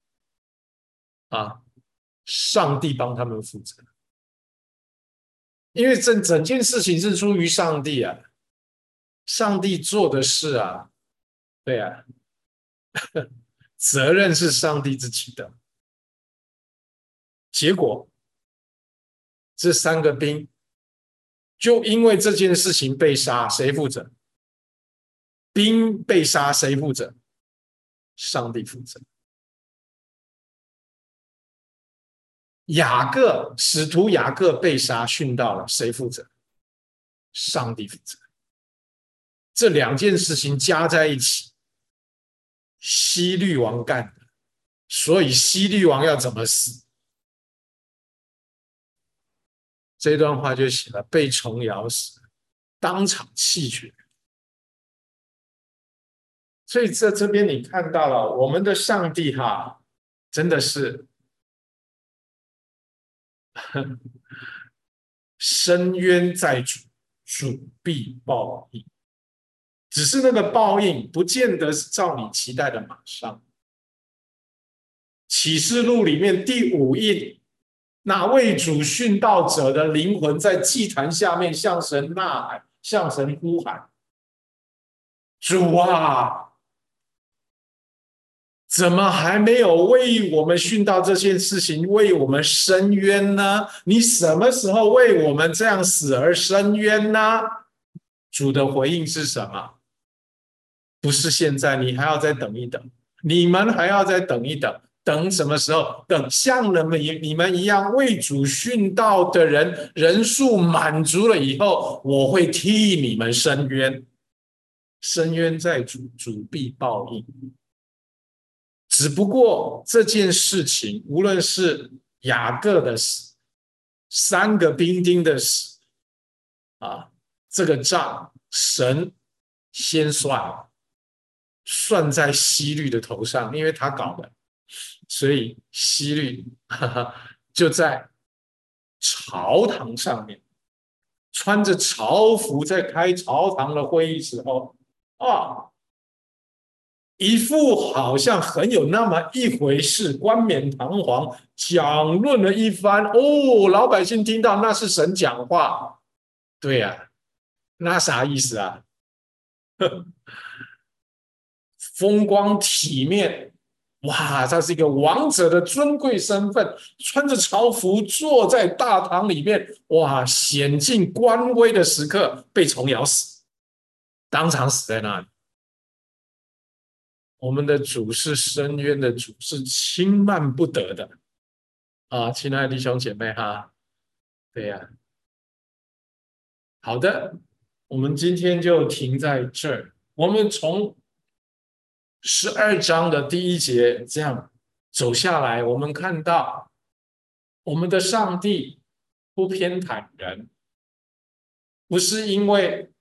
Speaker 1: 啊，上帝帮他们负责，因为整整件事情是出于上帝啊，上帝做的事啊，对啊，责任是上帝自己的。结果这三个兵就因为这件事情被杀，谁负责？兵被杀，谁负责？上帝负责。雅各，使徒雅各被杀殉道了，谁负责？上帝负责。这两件事情加在一起，希律王干的，所以希律王要怎么死？这段话就写了：被虫咬死，当场气绝。所以在这边你看到了，我们的上帝哈，真的是深渊在主，主必报应。只是那个报应不见得是照你期待的马上。启示录里面第五印，那为主殉道者的灵魂在祭坛下面向神呐喊，向神呼喊：主啊，怎么还没有为我们殉道这件事情为我们伸冤呢？你什么时候为我们这样死而伸冤呢？主的回应是什么？不是现在，你还要再等一等，你们还要再等一等，等什么时候？等像你们你们一样为主殉道的人人数满足了以后，我会替你们伸冤，伸冤在主，主必报应。只不过这件事情，无论是雅各的死，三个兵丁的死，啊，这个账神先算了。算在希律的头上，因为他搞的，所以希律哈哈就在朝堂上面穿着朝服，在开朝堂的会议时候啊，一副好像很有那么一回事，冠冕堂皇讲论了一番哦，老百姓听到那是神讲话，对呀、啊，那啥意思啊？风光体面，哇，他是一个王者的尊贵身份，穿着朝服坐在大堂里面，哇，显尽官威的时刻被虫咬死，当场死在那里。 我们的主是深渊的主，是轻慢不得的啊，亲爱的弟兄姐妹哈，对呀、啊，好的，我们今天就停在这儿。我们从十二章的第一节这样走下来，我们看到我们的上帝不偏袒人，不是因为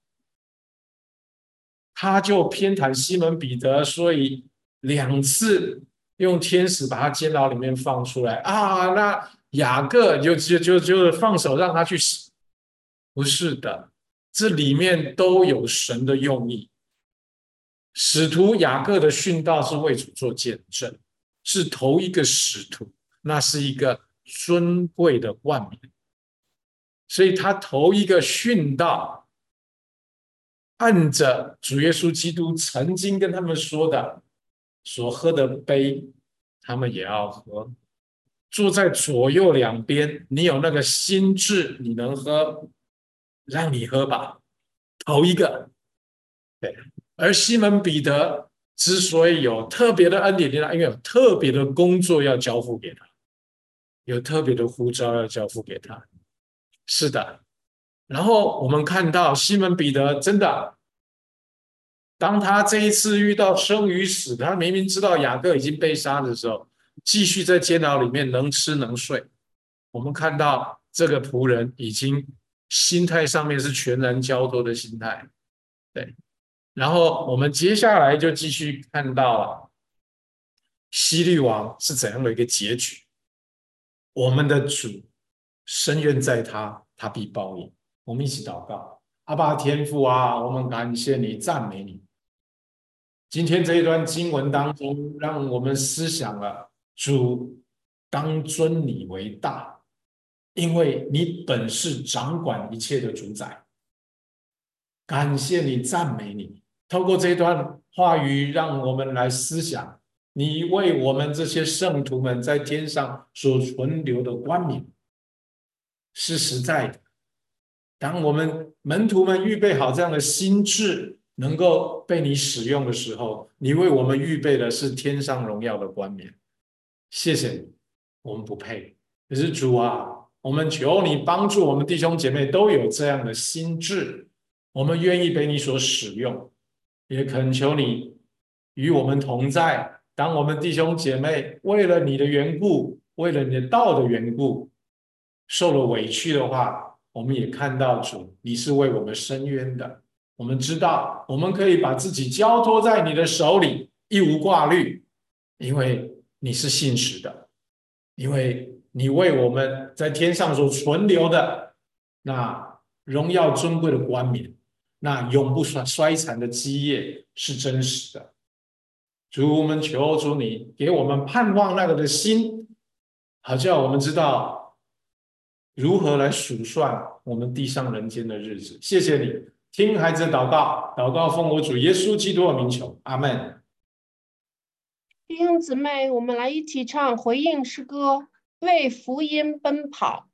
Speaker 1: 他就偏袒西门彼得，所以两次用天使把他监牢里面放出来啊。那雅各就就就就放手让他去死，不是的，这里面都有神的用意。使徒雅各的殉道是为主做见证，是头一个使徒，那是一个尊贵的冠冕，所以他头一个殉道。按着主耶稣基督曾经跟他们说的，所喝的杯，他们也要喝。坐在左右两边，你有那个心智，你能喝，让你喝吧。头一个，对。而西门彼得之所以有特别的恩典，因为有特别的工作要交付给他，有特别的呼召要交付给他。是的。然后我们看到西门彼得真的，当他这一次遇到生与死，他明明知道雅各已经被杀的时候，继续在监牢里面能吃能睡。我们看到这个仆人已经心态上面是全然交托的心态，对。然后我们接下来就继续看到了希律王是怎样的一个结局。我们的主深渊在他，他必报应。我们一起祷告，阿爸天父啊，我们感谢你，赞美你。今天这一段经文当中，让我们思想了主当尊你为大，因为你本是掌管一切的主宰。感谢你，赞美你。透过这段话语，让我们来思想你为我们这些圣徒们在天上所存留的冠冕是实在的。当我们门徒们预备好这样的心智，能够被你使用的时候，你为我们预备的是天上荣耀的冠冕。谢谢你，我们不配，可是主啊，我们求你帮助我们弟兄姐妹都有这样的心智，我们愿意被你所使用，也恳求你与我们同在。当我们弟兄姐妹为了你的缘故，为了你的道的缘故，受了委屈的话，我们也看到主，你是为我们伸冤的。我们知道，我们可以把自己交托在你的手里，一无挂虑，因为你是信实的，因为你为我们在天上所存留的那荣耀尊贵的冠冕，那永不衰残的基业是真实的。主，我们求主你给我们盼望那个的心，好叫我们知道如何来数算我们地上人间的日子。谢谢你，听孩子的祷告，祷告奉我主耶稣基督的名求，阿们。
Speaker 3: 弟兄姊妹，我们来一起唱回应诗歌，为福音奔跑。